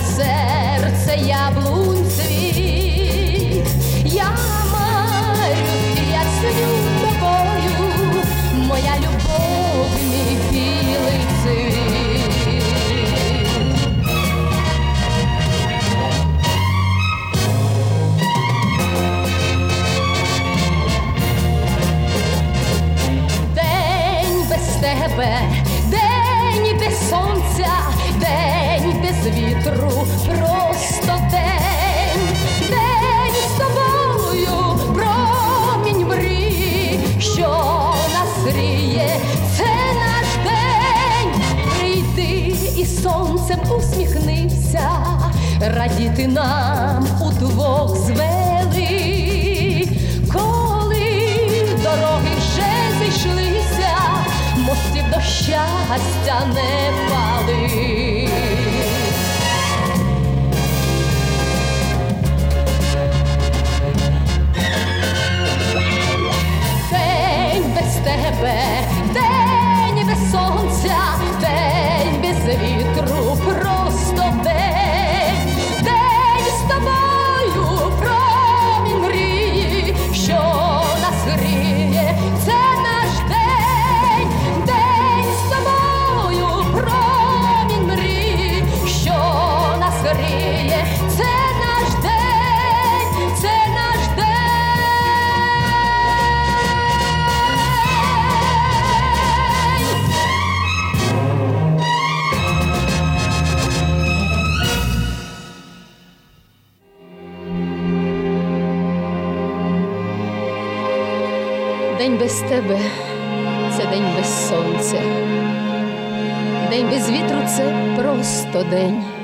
серце яблунь цвіт. Я марю, я сню тобою, моя любов, мій білий цвіт. День без тебе, день без сонця, день без вітру, просто день. День з тобою, промінь мрії, що нас гріє, це наш день. Прийди і сонцем усміхнися, радіти нам удвох звели. Коли дороги вже зійшлися, мостів до щастя не пали. День без тебе, день без сонця, день без вітру, просто день. День з тобою, промінь мрії, що нас гріє, це наш день. День з тобою, промінь мрії, що нас гріє, це наш день, це наш день. День без тебе – це день без сонця, день без вітру – це просто день.